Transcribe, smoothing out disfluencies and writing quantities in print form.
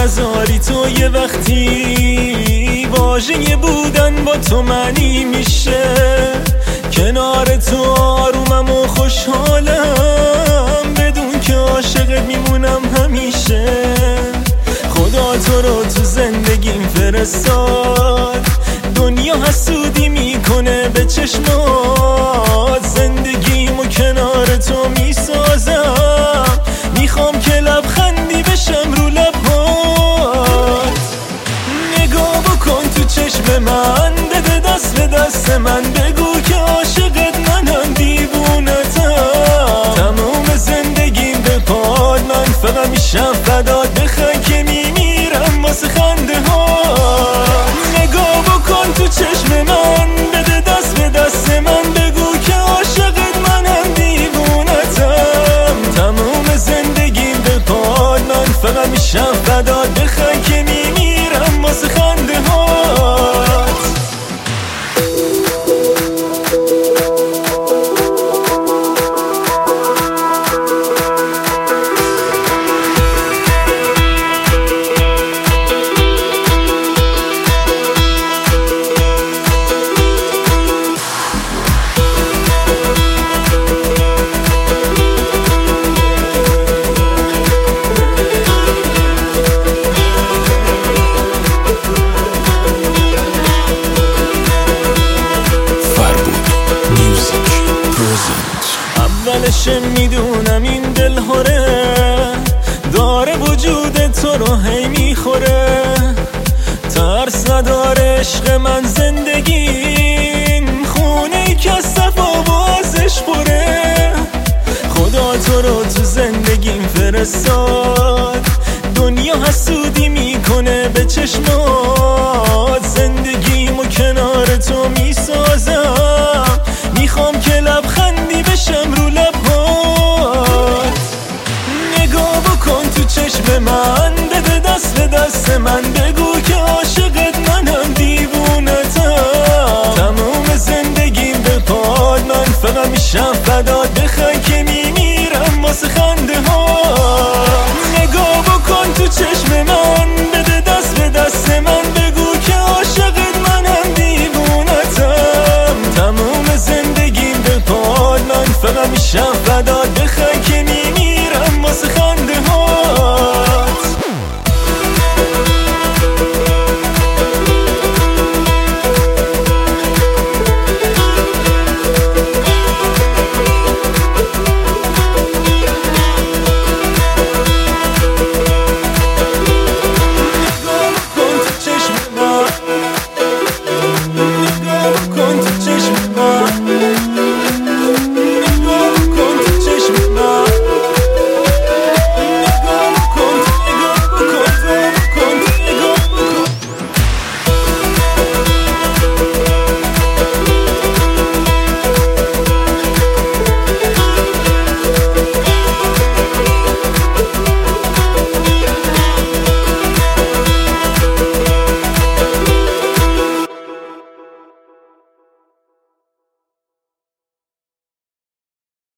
نذاری تو یه وقتی واژه بودن با تو معنی میشه. کنار تو آرومم و خوشحالم، بدون که عاشقت میمونم همیشه. خدا تو رو تو زندگیم فرستاد، دنیا حسودی میکنه به چشمات. زندگیمو کنار تو میسازم، میخوام که لبخندی بشم رو لبات. نگاه بکن تو چشم من، بده دست به دست من، بگو که عاشقت منم، دیوونتم. تموم زندگیم به پاد، من فقط میشم فدات، بخند که میمیرم واسه خنده ها. نگاه بکن تو چشم من، بده دست به دست من، بگو که عاشقت منم، دیوونتم. تموم زندگیم به پاد، من فقط میشم فدات، بخند که میمیرم واسه خنده هات. اولش میدونم این دل هره، داره وجود تو رو هی میخوره. ترس نداره عشق من زندگیم، خونه ای که از صفا بازش خوره. خدا تو رو تو زندگیم فرستاد، دنیا حسودی میکنه به چشمات. زندگیمو کنار تو میسازم، میخوام که لبخندی بشم رو لبات. نگاه بکن تو چشم من، بده دست به دست من، بگو که عاشقت منم، دیوونتم. تموم زندگیم به پاد، من فقط میشم فدات،